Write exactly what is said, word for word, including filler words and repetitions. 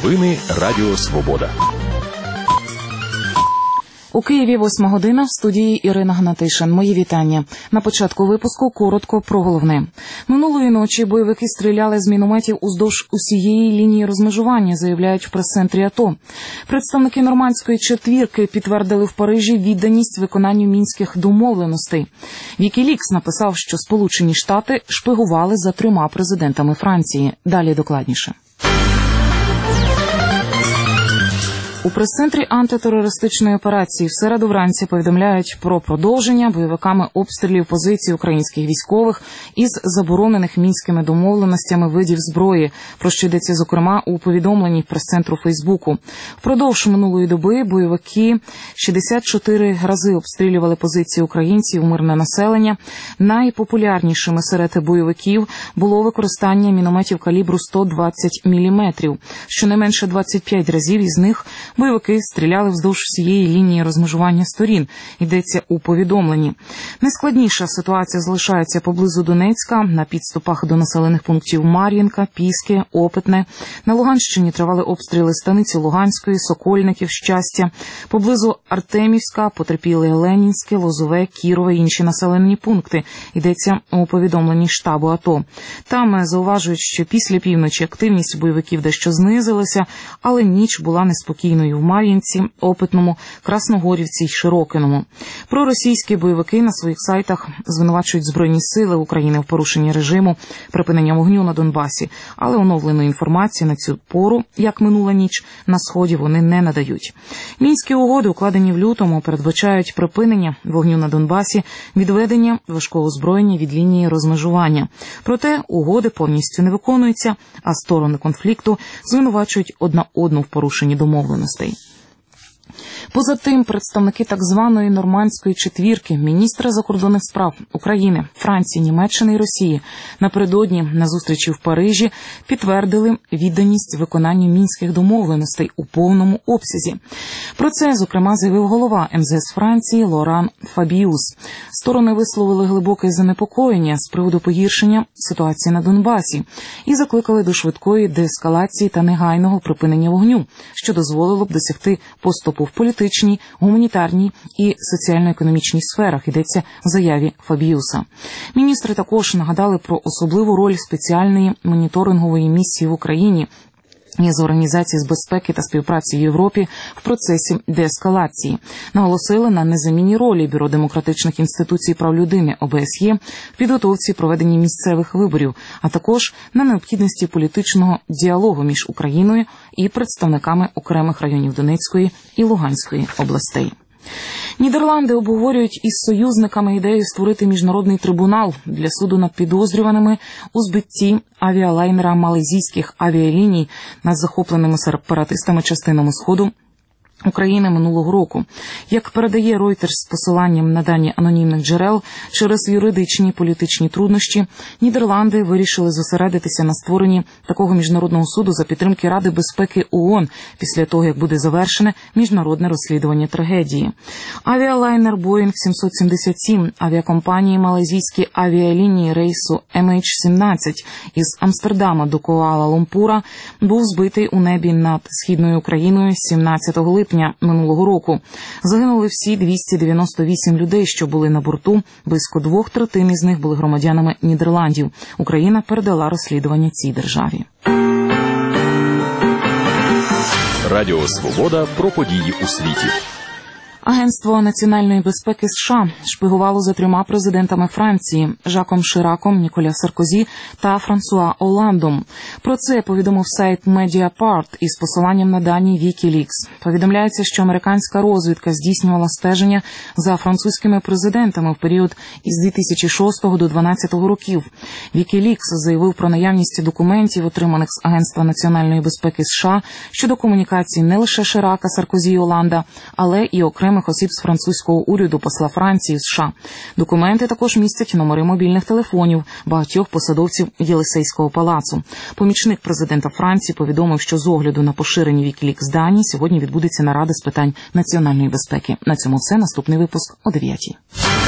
Новини Радіо Свобода. У Києві восьма година, в студії Ірина Гнатишин. Мої вітання. На початку випуску коротко про головне. Минулої ночі бойовики стріляли з мінометів уздовж усієї лінії розмежування, заявляють в прес-центрі АТО. Представники нормандської четвірки підтвердили в Парижі відданість виконанню мінських домовленостей. Вікілікс написав, що Сполучені Штати шпигували за трьома президентами Франції. Далі докладніше. У прес-центрі антитерористичної операції в середу вранці повідомляють про продовження бойовиками обстрілів позицій українських військових із заборонених мінськими домовленостями видів зброї, про що йдеться, зокрема, у повідомленні прес-центру Фейсбуку. Впродовж минулої доби бойовики шістдесят чотири рази обстрілювали позиції українців, мирне населення. Найпопулярнішими серед бойовиків було використання мінометів калібру сто двадцять міліметрів. Щонайменше двадцять п'ять разів із них бойовики стріляли вздовж всієї лінії розмежування сторін, йдеться у повідомленні. Найскладніша ситуація залишається поблизу Донецька, на підступах до населених пунктів Мар'їнка, Піски, Опитне. На Луганщині тривали обстріли станиці Луганської, Сокольників, Щастя. Поблизу Артемівська потерпіли Ленінське, Лозове, Кірове і інші населені пункти, йдеться у повідомленні штабу АТО. Там зауважують, що після півночі активність бойовиків дещо знизилася, але ніч була неспокійною в Мар'їнці, Опитному, Красногорівці й Широкиному. Проросійські бойовики на своїх сайтах звинувачують Збройні сили України в порушенні режиму припинення вогню на Донбасі, але оновленої інформації на цю пору, як минула ніч, на Сході вони не надають. Мінські угоди, укладені в лютому, передбачають припинення вогню на Донбасі, відведення важкого озброєння від лінії розмежування. Проте угоди повністю не виконуються, а сторони конфлікту звинувачують одна одну в порушенні домовленостей. Поза тим, представники так званої нормандської четвірки, міністри закордонних справ України, Франції, Німеччини і Росії напередодні на зустрічі в Парижі підтвердили відданість виконанню мінських домовленостей у повному обсязі. Про це, зокрема, заявив голова ем зе ес Франції Лоран Фабіус. Сторони висловили глибоке занепокоєння з приводу погіршення ситуації на Донбасі і закликали до швидкої деескалації та негайного припинення вогню, що дозволило б досягти поступу в політичній, гуманітарній і соціально-економічній сферах, йдеться в заяві Фабіуса. Міністри також нагадали про особливу роль спеціальної моніторингової місії в Україні з Організації з безпеки та співпраці в Європі в процесі деескалації. Наголосили на незамінній ролі Бюро демократичних інституцій прав людини о бе ес є в підготовці проведення місцевих виборів, а також на необхідності політичного діалогу між Україною і представниками окремих районів Донецької і Луганської областей. Нідерланди обговорюють із союзниками ідею створити міжнародний трибунал для суду над підозрюваними у збитті авіалайнера малайзійських авіаліній над захопленими сепаратистами частинами Сходу України минулого року. Як передає Reuters з посиланням на дані анонімних джерел, через юридичні і політичні труднощі Нідерланди вирішили зосередитися на створенні такого міжнародного суду за підтримки Ради безпеки ООН після того, як буде завершене міжнародне розслідування трагедії. Авіалайнер Boeing сімсот сімдесят сім авіакомпанії малайзійські авіалінії рейсу ем ейч сімнадцять із Амстердама до Куала-Лумпура був збитий у небі над східною Україною сімнадцятого липня минулого року. Загинули всі двісті дев'яносто вісім людей, що були на борту. Близько двох третин із них були громадянами Нідерландів. Україна передала розслідування цій державі. Радіо Свобода про події у світі. Агентство національної безпеки США шпигувало за трьома президентами Франції – Жаком Шираком, Ніколя Саркозі та Франсуа Оландом. Про це повідомив сайт Mediapart із посиланням на дані Wikileaks. Повідомляється, що американська розвідка здійснювала стеження за французькими президентами в період із дві тисячі шостого до дві тисячі дванадцятого років. Wikileaks заявив про наявність документів, отриманих з Агентства національної безпеки США, щодо комунікації не лише Ширака, Саркозі і Оланда, але і окремих осіб з французького уряду, посла Франції в США. Документи також містять номери мобільних телефонів багатьох посадовців Єлисейського палацу. Помічник президента Франції повідомив, що з огляду на поширені Wikileaks дані сьогодні відбудеться нарада з питань національної безпеки. На цьому все. Наступний випуск о дев'ятій.